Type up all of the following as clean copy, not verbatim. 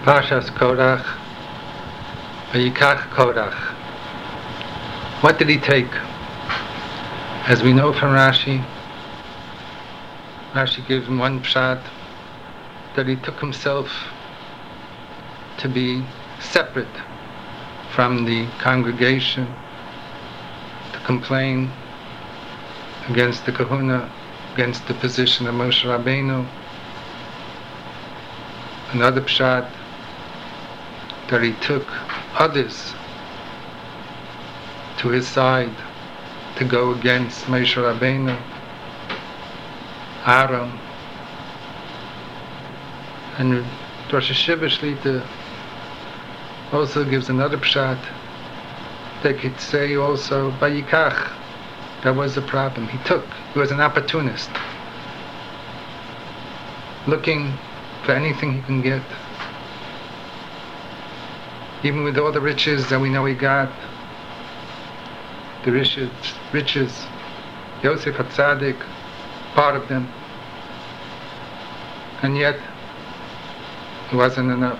Parshas Korach, Vayikach Korach. What did he take? As we know from Rashi gives him one pshat, that he took himself to be separate from the congregation, to complain against the kahuna, against the position of Moshe Rabbeinu. Another pshat, that he took others to his side to go against Moshe Rabbeinu, Aaron. And Rosh Hashiva Shlita also gives another pshat. They could say also, Vayikach, that was the problem. He was an opportunist, looking for anything he can get. Even with all the riches that we know he got, the riches, Yosef HaTzadik, part of them, and yet it wasn't enough.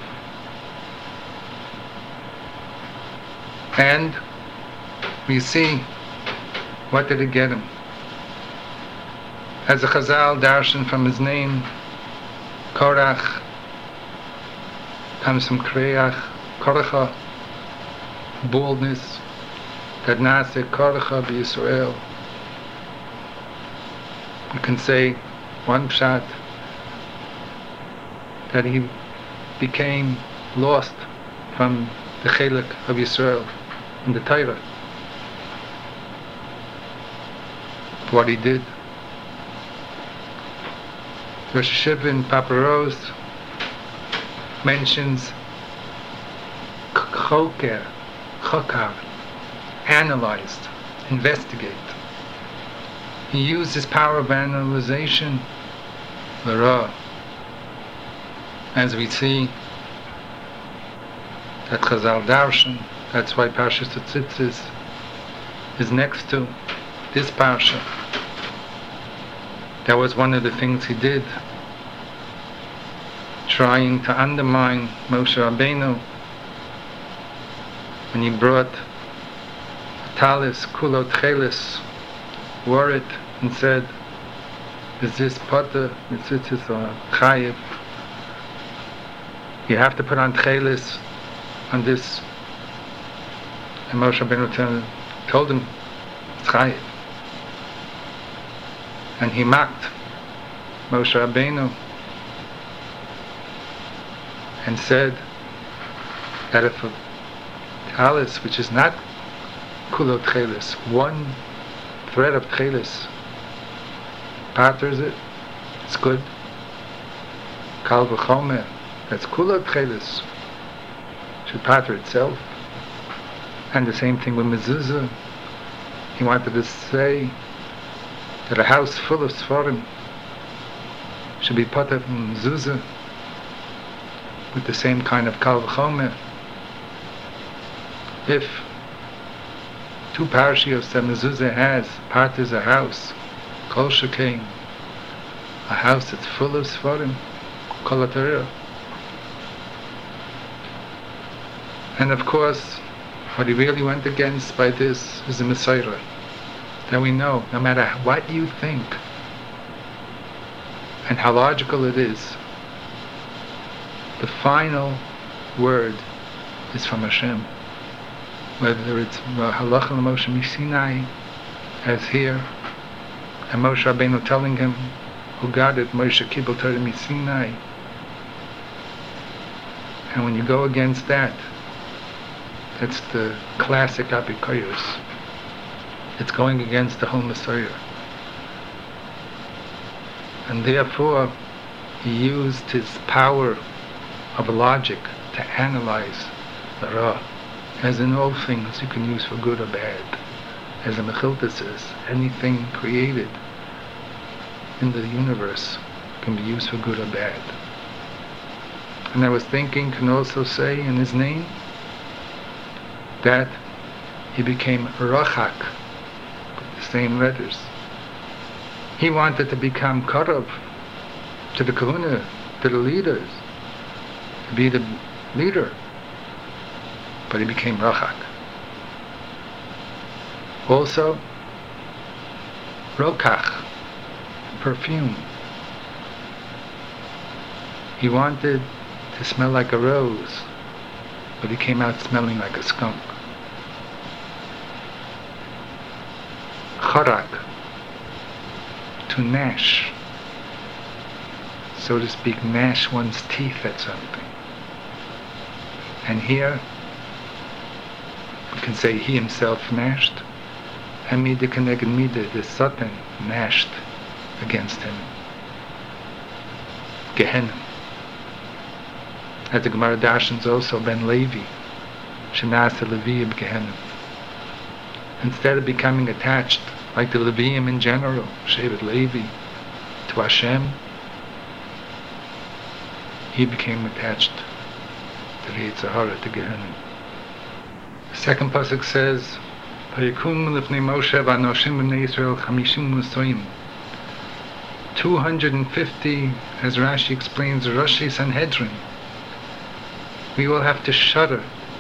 And we see, what did it get him? As a Chazal darshan from his name, Korach comes from Kreach, Koracha, boldness, that Nase Koracha b'Yisrael. You can say one pshat, that he became lost from the Chelik of Yisrael in the Torah, what he did. Rosh Hashiva in Paparos mentions chokar, analyzed, investigate. He used his power of analyzation, l'ra, as we see that Chazal darshan. That's why Parshas Tzitzis is next to this parsha. That was one of the things he did, trying to undermine Moshe Rabbeinu when he brought a talis, kulot chelis, wore it and said, is this potter, mitzitzis or chayiv? You have to put on chelis on this. And Moshe Rabbeinu told him, it's chayiv. And he mocked Moshe Rabbeinu and said that if a talis, which is not kulot chelis, one thread of chelis patters it, it's good. Kal v'chomer, that's kulot chelis, should patter itself. And the same thing with mezuzah. He wanted to say that a house full of Sfarim should be pater from mezuzah with the same kind of kal v'chomer. If two parashios that mezuzah has paters a house, kol shekain, a house that's full of Sfarim, kol haTorah. And of course, what he really went against by this is the Messiah. That we know, no matter what you think and how logical it is, the final word is from Hashem. Whether it's Halacha l'Moshe Misinai, as here, and Moshe Rabbeinu telling him, who got it, Moshe Kibel Torah Misinai. And when you go against that, that's the classic apikoyos. It's going against the whole Messiah. And therefore, he used his power of logic to analyze the Ra. As in all things, you can use for good or bad. As the Mechilta says, anything created in the universe can be used for good or bad. And I was thinking, can also say in his name, that he became Rachak, the same letters. He wanted to become Karav to the Kahuna, to the leaders, to be the leader, but he became Rachak. Also, Rokach, perfume. He wanted to smell like a rose, but he came out smelling like a skunk. Chorak, to gnash, so to speak, gnash one's teeth at something. And here, we can say he himself gnashed, and Mida Keneged Mida, the Satan, gnashed against him. Gehenna. As the Gemara Darshans also, Ben Levi, Shenasa Levi Gehenna. Instead of becoming attached, like the Leviim in general, Shevet Levi, to Hashem, he became attached to the Yetzer Hara, to Gehenna. The second pasuk says, "Vayikun lifnei Moshe v'anoshim b'nei Yisrael 50 musoim." 250, as Rashi explains, Roshei Sanhedrin. We will have to shudder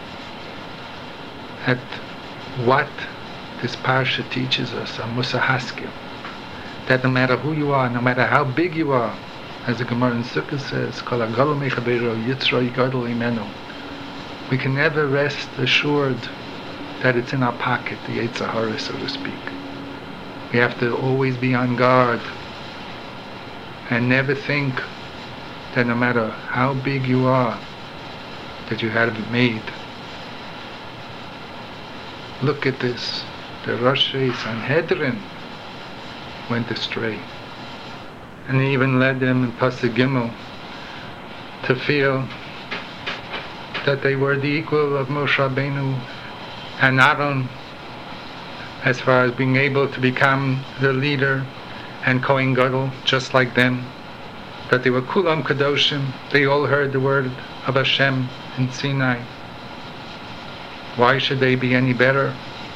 at what this parsha teaches us, a Musa Haskell, that no matter who you are, no matter how big you are, as the Gemara in Sukkot says, Kol hagalo mechabeiro yitzro yigadol imenu, we can never rest assured that it's in our pocket, the Yetzer Hara, so to speak. We have to always be on guard and never think that no matter how big you are, that you have it made. Look at this. The Roshei Sanhedrin went astray. And he even led them in Pasuk Gimel to feel that they were the equal of Moshe Rabbeinu and Aaron as far as being able to become the leader and Kohen Gadol just like them. That they were Kulam Kadoshim. They all heard the word of Hashem in Sinai. Why should they be any better?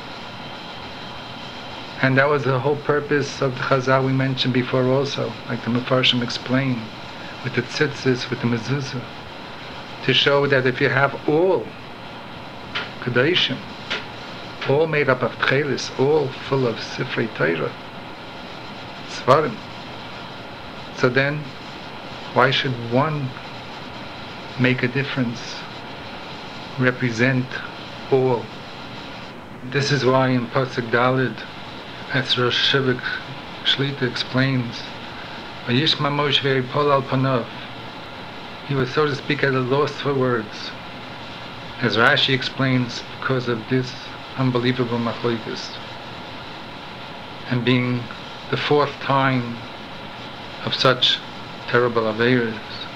And that was the whole purpose of the Chazal we mentioned before also, like the Mefarshim explained, with the tzitzis, with the mezuzah, to show that if you have all Kadashim, all made up of Tchelis, all full of Sifrei Torah, Svarim, so then why should one make a difference, represent all? This is why in Pasuk Daled, as Rosh Shivik Shlita explains, Vayishma Moshe v'yipol al panav, he was, so to speak, at a loss for words. As Rashi explains, because of this unbelievable machlokes, and being the fourth time of such terrible aveiros.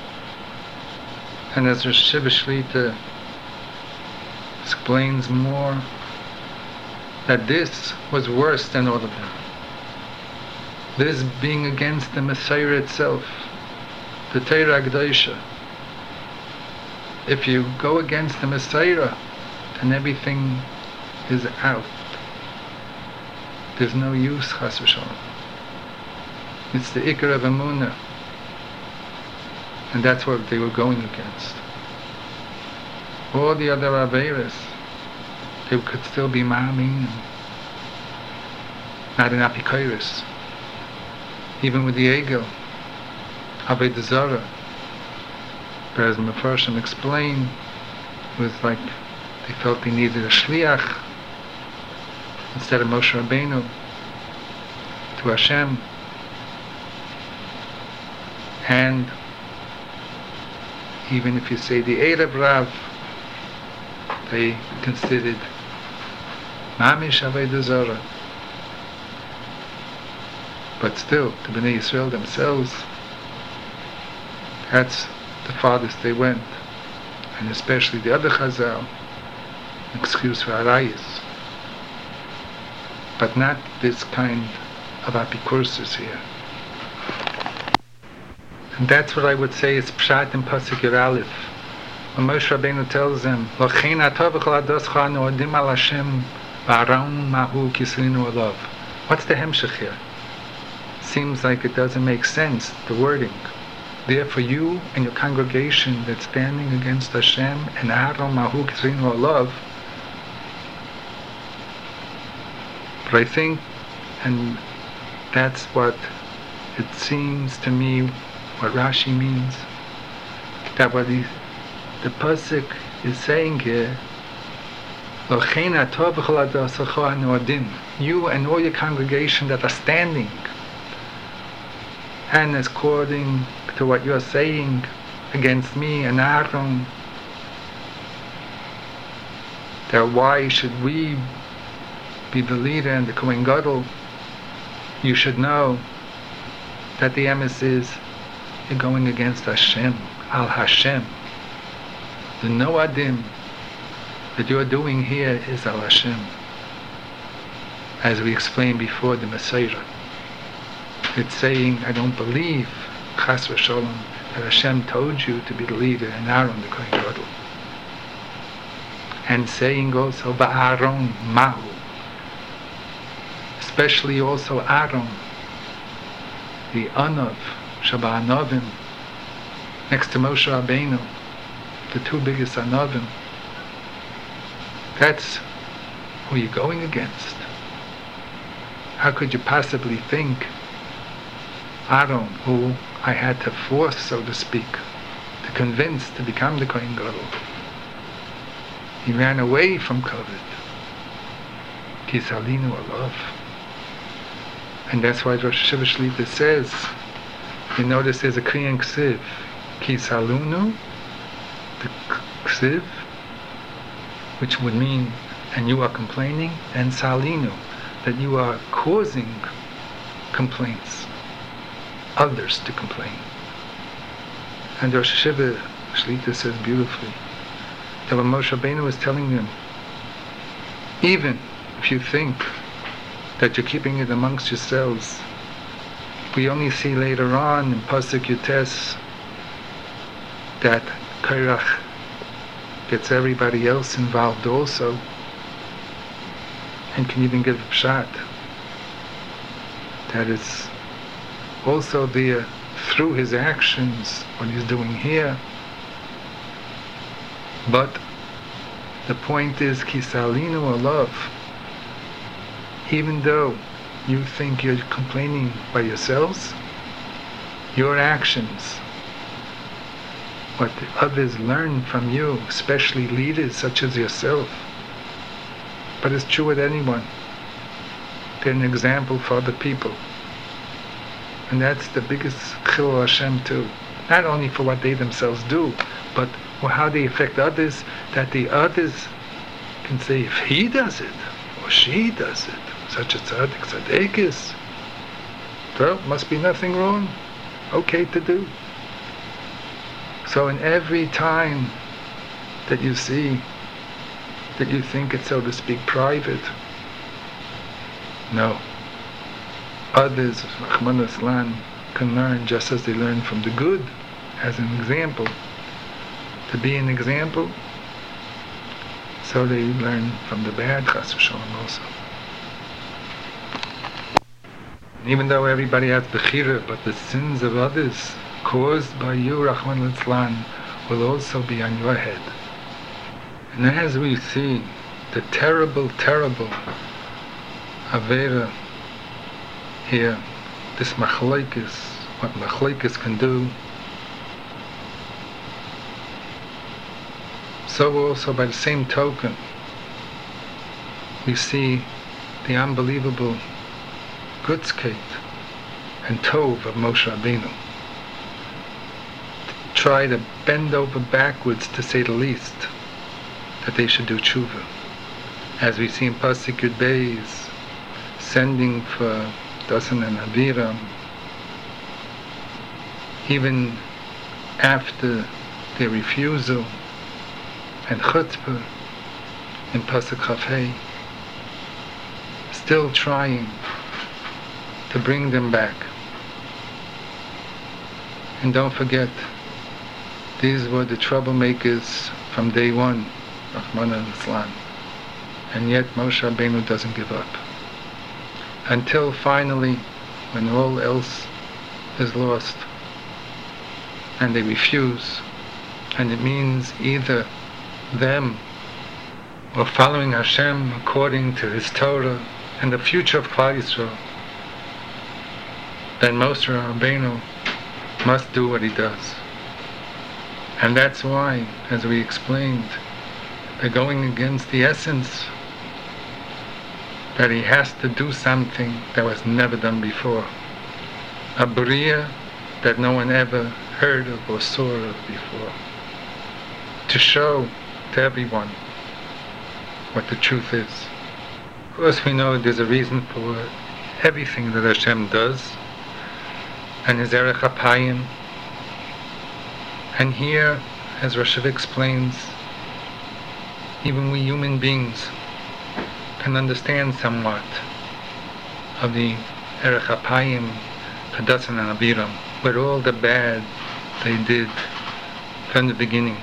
And as Rosh Shiva Shlita explains more, that this was worse than all of them. This being against the Messiah itself, the Torah Kedosha. If you go against the Messiah, then everything is out. There's no use, Chas v'Shalom. It's the Ikar of Emunah. And that's what they were going against. All the other Aveiros, they could still be Ma'amin, not in Apikoros. Even with the Egel, Avodah Zarah. But as Mefarshim explained, it was like they felt they needed a Shliach instead of Moshe Rabbeinu to Hashem. And even if you say the Erev Rav, they considered Mamish Avodah Zarah. But still, the Bnei Yisrael themselves, that's the farthest they went. And especially the other Chazal, excuse for Arayis. But not this kind of apikursus here. And that's what I would say is Pshat in Pasuk Yud Aleph. When Moshe Rabbeinu tells them, L'chein atah v'chol adoscha anu odim al Hashem v'aram mahu kislinu olav. What's the hemshech here? Seems like it doesn't make sense, the wording. Therefore you and your congregation that's standing against Hashem and Aaron Mahu Kisrinu love. But I think, and that's what it seems to me, what Rashi means, that what the pasuk is saying here, you and all your congregation that are standing, and according to what you are saying against me and Aaron, that why should we be the leader and the Kohen Gadol, you should know that the emes is you're going against Hashem, Al Hashem. The Noadim that you're doing here is Al Hashem. As we explained before, the Messiah. It's saying, I don't believe, Chas v'Sholom, that Hashem told you to be the leader and Aaron the Kohen Gadol. And saying also, Ba'aron Mahu. Especially also Aaron, the Anav, Shaba Anavim, next to Moshe Rabbeinu, the two biggest Anavim. That's who you're going against. How could you possibly think Aaron, who I had to force, so to speak, to convince to become the Kohen Gadol, he ran away from Kovet. Kisalinu alav. And that's why Rosh Hashiva Shlita says, you notice there's a Kriyan Ksiv, Kisalunu, the Ksiv, which would mean, and you are complaining, and Salinu, that you are causing complaints, others to complain. And Rosh Hashiva Shlita says beautifully, that when Moshe Rabbeinu was telling them, even if you think that you're keeping it amongst yourselves, we only see later on in Pasuk Yutes that Korach gets everybody else involved also, and can even give a pshat that is also there through his actions, what he's doing here. But the point is, Kisalinu alav, even though you think you're complaining by yourselves, your actions, what the others learn from you, especially leaders such as yourself, but it's true with anyone, they're an example for other people. And that's the biggest chilul Hashem too. Not only for what they themselves do, but how they affect others, that the others can say, if he does it, or she does it, such a tzaddik, tzaddikis, well, must be nothing wrong, okay to do. So in every time that you see, that you think it's, so to speak, private, no. Others, Rahman Islam, can learn just as they learn from the good, as an example. To be an example, so they learn from the bad, Chas v'Sholom also. And even though everybody has bechira, but the sins of others caused by you, Rahman Islam, will also be on your head. And as we see the terrible, terrible Avera here, this machlokes, what machlokes can do, so also by the same token, we see the unbelievable Gutzkeit and Tov of Moshe Rabbeinu. Try to bend over backwards, to say the least, that they should do tshuva. As we see in Pasuk Yud Beis, sending for Dasan and Aviram, even after their refusal, and chutzpah in Pasuk Chafei, still trying to bring them back. And don't forget, these were the troublemakers from day one, Rahman al-Islam. And yet Moshe Rabbeinu doesn't give up. Until finally, when all else is lost, and they refuse. And it means either them or following Hashem according to His Torah and the future of Klal Yisrael, then Moshe Rabbeinu must do what he does. And that's why, as we explained, they're going against the essence that he has to do something that was never done before. A bria that no one ever heard of or saw of before. To show to everyone what the truth is. Of course we know there's a reason for everything that Hashem does, and His Erech HaPayim. And here, as Rashiv explains, even we human beings can understand somewhat of the Erech HaPayim, Hadassah and Abiram, with all the bad they did from the beginning.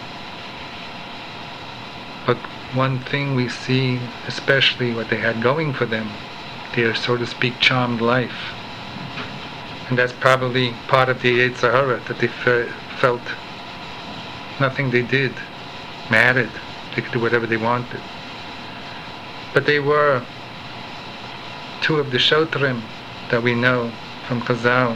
But one thing we see, especially what they had going for them, their, so to speak, charmed life. And that's probably part of the Yetzer Hara, that they felt nothing they did mattered. They could do whatever they wanted. But they were two of the Shotrim that we know from Chazal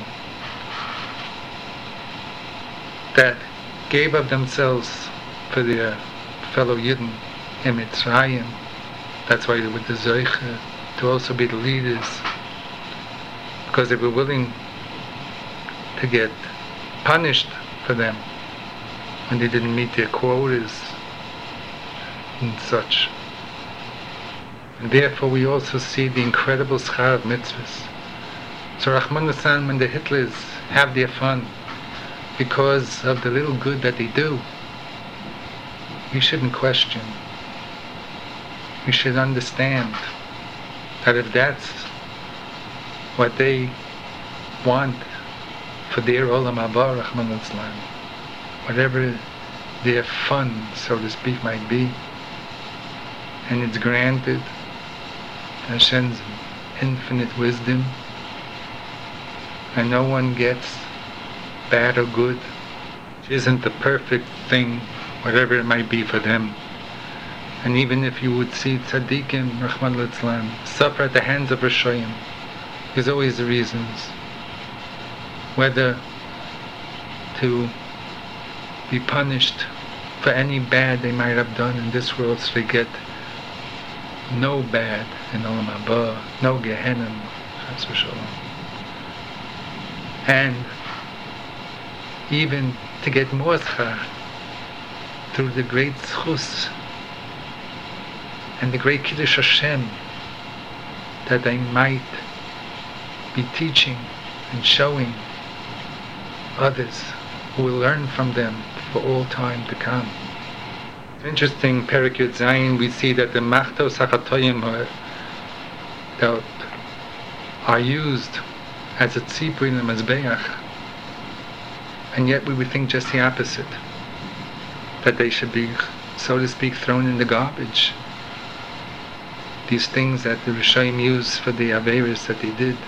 that gave of themselves for their fellow Yidden in Mitzrayim. That's why they were the Zoiche to also be the leaders, because they were willing to get punished for them when they didn't meet their quotas and such. And therefore we also see the incredible schar of mitzvahs. So Rahman Hassan, when the Hitlers have their fun because of the little good that they do, we shouldn't question. We should understand that if that's what they want for their Olam Haba, Rahman Hassan, whatever their fun, so to speak, might be, and it's granted, Hashem's infinite wisdom, and no one gets bad or good, which isn't the perfect thing, whatever it might be for them. And even if you would see tzaddikim, Rahman al-Islam, suffer at the hands of Rishoyim, there's always the reasons, whether to be punished for any bad they might have done in this world, so they get no bad in Olam Haba, no Gehenna, Chas v'Shalom. And even to get more schar through the great zchus and the great Kiddush Hashem that they might be teaching and showing others who will learn from them for all time to come. It's interesting, Perek Yud Zayin, we see that the Machtos HaChatoyim that are used as a tzipur in the Mezbeach, and yet we would think just the opposite, that they should be, so to speak, thrown in the garbage. These things that the Rishonim use for the Averis that they did.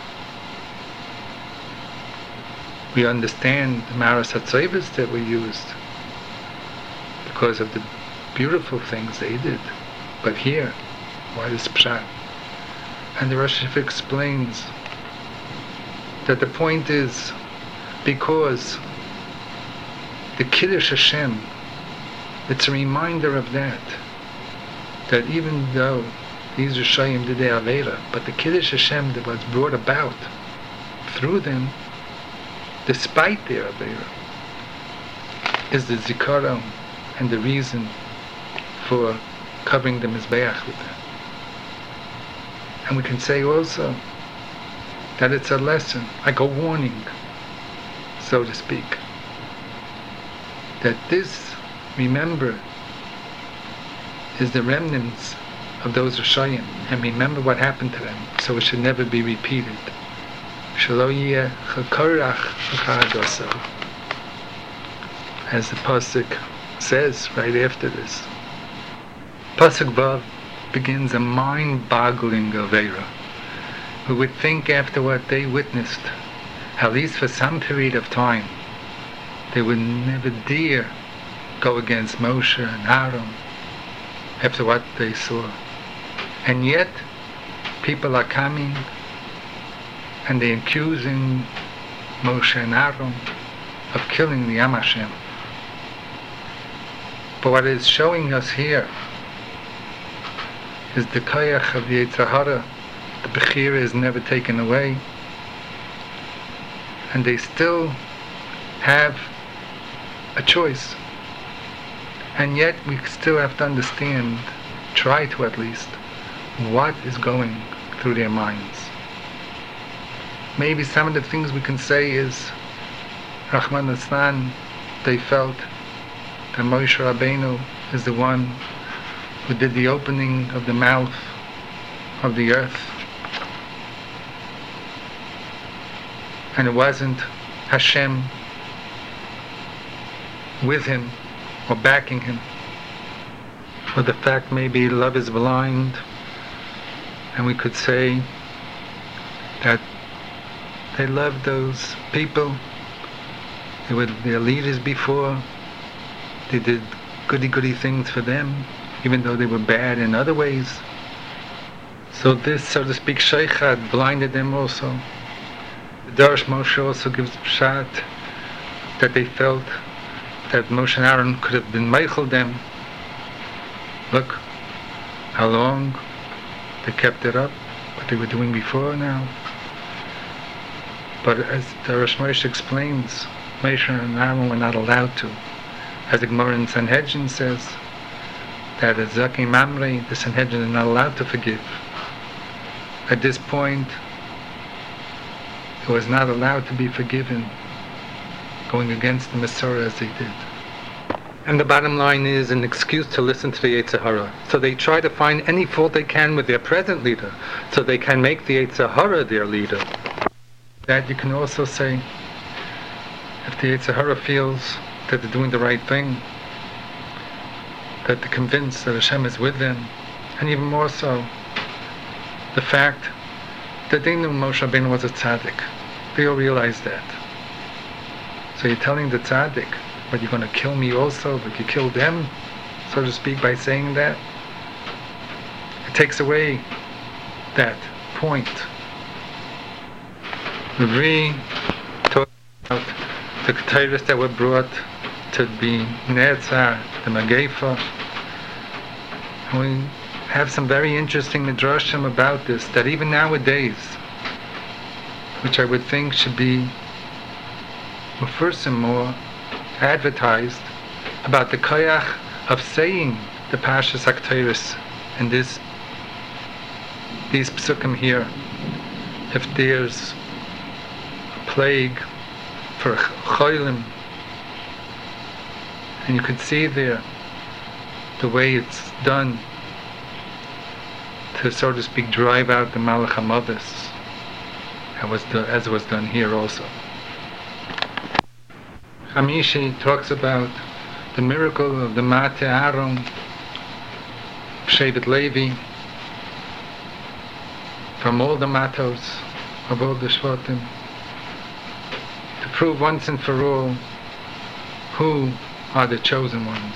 We understand the Maras HaTzoivos that were used because of the beautiful things they did. But here, why this pshat? And the Rosh Hashanah explains that the point is because the Kiddush Hashem, it's a reminder of that even though these Rishayim did their Avera, but the Kiddush Hashem that was brought about through them, despite their Avera, is the Zikaron and the reason for covering the Mizbeach with them. And we can say also that it's a lesson, like a warning, so to speak, that this, remember, is the remnants of those Rishayim, and remember what happened to them, so it should never be repeated. Shelo yeh chakorach v'chadaso, as the pasuk says right after this. Pasuk Vav begins a mind-boggling Avera. We would think after what they witnessed, at least for some period of time, They would never dare go against Moshe and Aaron after what they saw. And yet, people are coming and they're accusing Moshe and Aaron of killing the Am Hashem. But what it's showing us here is the koyach of the Yetzer Hara. The Bechira is never taken away, and they still have a choice. And yet we still have to understand, try to at least, what is going through their minds. Maybe some of the things we can say is, Rahman al-Islan, they felt that Moshe Rabbeinu is the one who did the opening of the mouth of the earth. And it wasn't Hashem with him or backing him. Or the fact maybe love is blind, and we could say that they loved those people. They were their leaders before. They did goody things for them, even though they were bad in other ways. So this, so to speak, Sheikhad blinded them also. The Darash Moshe also gives pshat that they felt that Moshe and Aaron could have been meichel them. Look how long they kept it up, what they were doing before now. But as the Darash Moshe explains, Moshe and Aaron were not allowed to. As the Gemara in Sanhedrin says, that as Zaki Mamre, the Sanhedrin are not allowed to forgive. At this point, it was not allowed to be forgiven, going against the Masorah as they did. And the bottom line is an excuse to listen to the Yetzer Hara. So they try to find any fault they can with their present leader, so they can make the Yetzer Hara their leader. That you can also say, if the Yetzer Hara feels that they're doing the right thing, that they're convinced that Hashem is with them, and even more so, the fact that they knew Moshe Rabbeinu was a tzaddik. They all realized that. So you're telling the tzaddik, but you're going to kill me also, but you kill them, so to speak, by saying that? It takes away that point. We talk about the Ketores that were brought to be Netzar, the Magefa. And we have some very interesting midrashim about this, that even nowadays, which I would think should be first and more advertised, about the koyach of saying the Parshas HaKetoros in these psukim here. If there's a plague for cholim, and you could see there the way it's done to, so to speak, drive out the Malach HaMavis, as was done here also. Hamishi talks about the miracle of the Mate Aaron, Shevet Levi, from all the matos of all the Shvatim, to prove once and for all who are the chosen ones.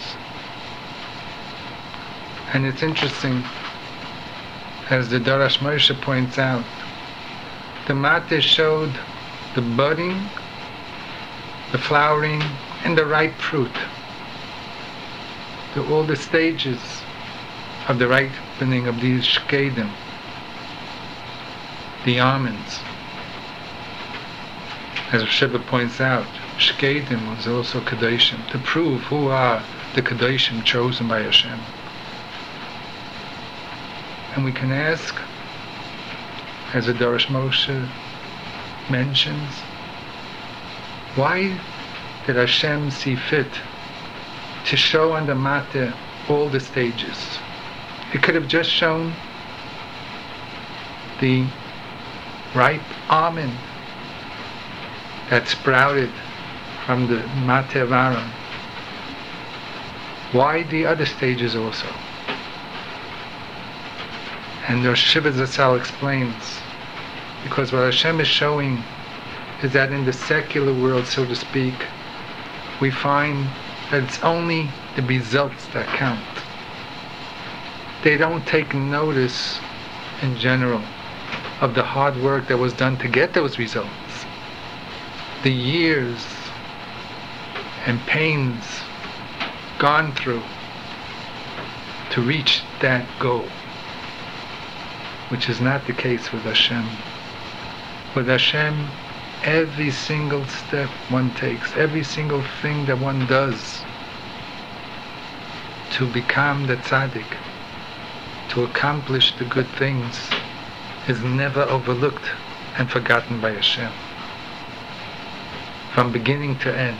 And it's interesting, as the Darash Moshe points out, the Mate showed the budding, the flowering, and the ripe fruit. All the stages of the ripening of these shkedim, the almonds. As Shiva points out, shkedim was also Kedoshim, to prove who are the Kedoshim chosen by Hashem. And we can ask, as the Darash Moshe mentions, why did Hashem see fit to show on the Mate all the stages? It could have just shown the ripe almond that sprouted from the Mate of Aaron. Why the other stages also? And the Shiva Zatzal explains, because what Hashem is showing is that in the secular world, so to speak, we find that it's only the results that count. They don't take notice in general of the hard work that was done to get those results. The years and pains gone through to reach that goal, which is not the case with Hashem. With Hashem, every single step one takes, every single thing that one does to become the tzaddik, to accomplish the good things, is never overlooked and forgotten by Hashem. From beginning to end.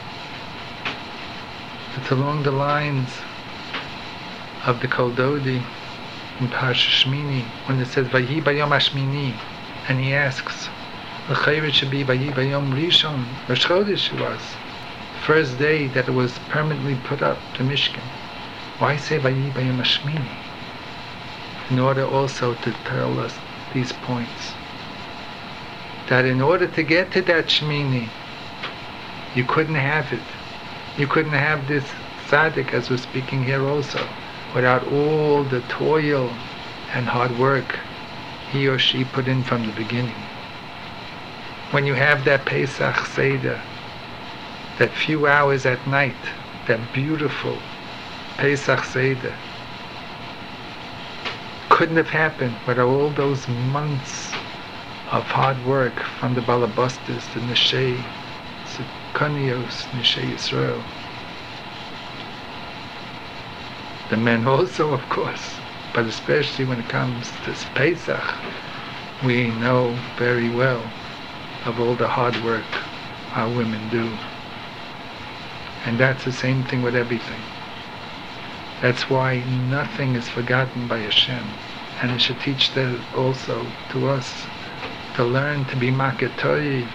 It's along the lines of the Kol Dodi in Parashat Shmini, when it says Vayi Bayom Hashmini, and he asks, L'chayre should be Vayi Bayom Rishon, Rosh Chodesh it was, first day that it was permanently put up, the Mishkan. Why say Vayi Bayom Hashmini? In order also to tell us these points. That in order to get to that Shmini, you couldn't have it. You couldn't have this tzaddik, as we're speaking here also, without all the toil and hard work he or she put in from the beginning. When you have that Pesach Seder, that few hours at night, that beautiful Pesach Seder, couldn't have happened without all those months of hard work from the Balabastas, the Neshei, Kanios, Neshei Yisrael. The men also, of course, but especially when it comes to Pesach, we know very well of all the hard work our women do. And that's the same thing with everything. That's why nothing is forgotten by Hashem. And it should teach that also to us, to learn to be makatoi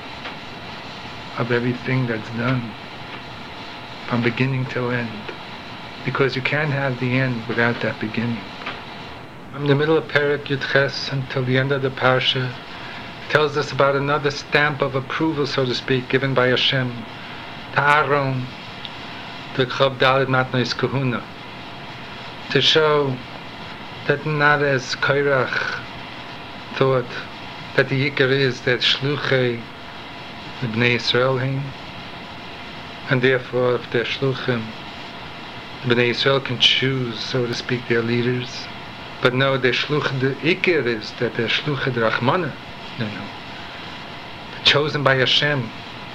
of everything that's done from beginning till end, because you can't have the end without that beginning. From the middle of Perek Yud-Ches until the end of the parsha, tells us about another stamp of approval, so to speak, given by Hashem to Aaron, the Chav Dalet Matnos Kahuna, to show that not as Kairach thought that the Yikar is that Shluchei Bnei Yisrael Hein, and therefore if they're Shluchim, Bnei Yisrael can choose, so to speak, their leaders. But no, the Yikar is that they're Shluchei the Rachmana. No. Chosen by Hashem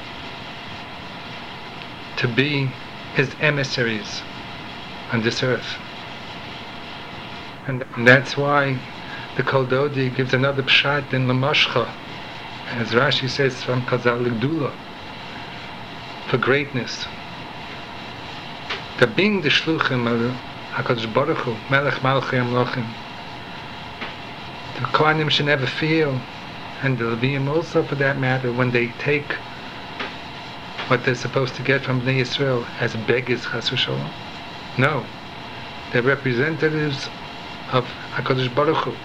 to be His emissaries on this earth. And that's why the Kol Dodi gives another pshat in Lamashcha, as Rashi says from Chazal L'Gdula, for greatness. That being the Shluchim of HaKadosh Baruch Hu, Melech Malchei Amlochim, the Kohanim should never feel, and the Leviim also for that matter, when they take what they're supposed to get from Bnei Yisrael as beggars, Chas v'Shalom. No, they're representatives of HaKadosh Baruch Hu,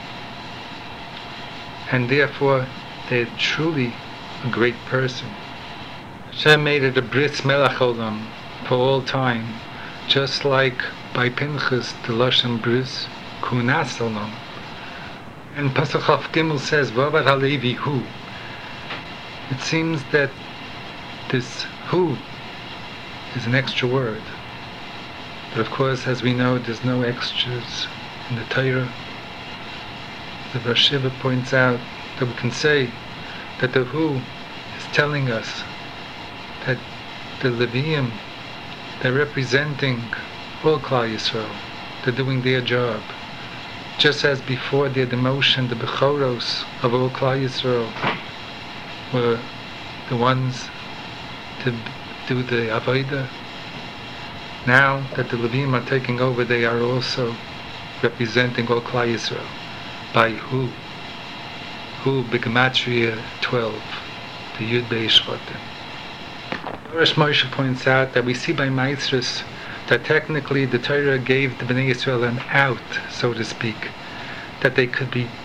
and therefore they're truly a great person. Hashem made it a Bris Melech Olam for all time, just like by Pinchas the Lashon Bris Kunas Olam. And Pasuk Chaf Gimel says, Vavar HaLevi Hu. It seems that this Hu is an extra word. But of course, as we know, there's no extras in the Torah. The Rosh Shiva points out that we can say that the Hu is telling us that the Leviim, they're representing all Klal Yisrael. They're doing their job. Just as before their demotion, the Bechoros of all Klal Yisrael were the ones to do the Avodah. Now that the Leviim are taking over, they are also representing all Klal Yisrael. By Hu? Hu, B'Gematria 12, the Yud Beis Shvatim. Rosh Moshe points out that we see by Maitris that technically the Torah gave the Bnei Yisrael an out, so to speak, that they could be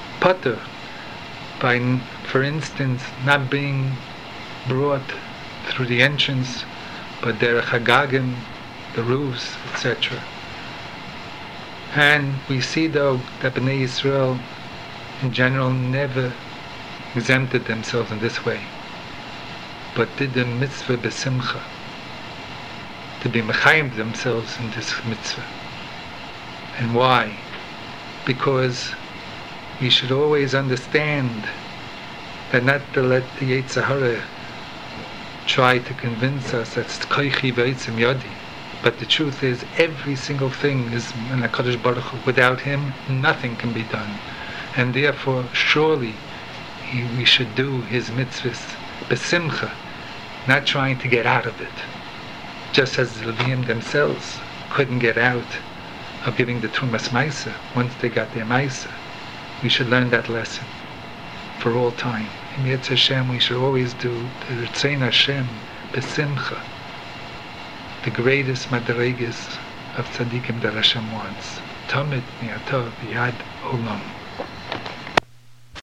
patur by, for instance, not being brought through the entrance, but derech hagagim, the roofs, etc. And we see though that Bnei Yisrael in general never exempted themselves in this way, but did the mitzvah besimcha, to be mechayim themselves in this mitzvah. And why? Because we should always understand that not to let the Yetzer Hara try to convince us that it's koichi v'eitzim yodi, but the truth is every single thing is in HaKadosh Baruch Hu. Without him nothing can be done, and therefore surely we should do his mitzvahs besimcha, not trying to get out of it, just as the Leviim themselves couldn't get out of giving the Trumas Maisa once they got their Maisa. We should learn that lesson for all time. In Yetz Hashem we should always do the Ritzein Hashem besimcha, the greatest madregas of tzaddikim that Hashem wants. Tamid mi'atah v'yad olam.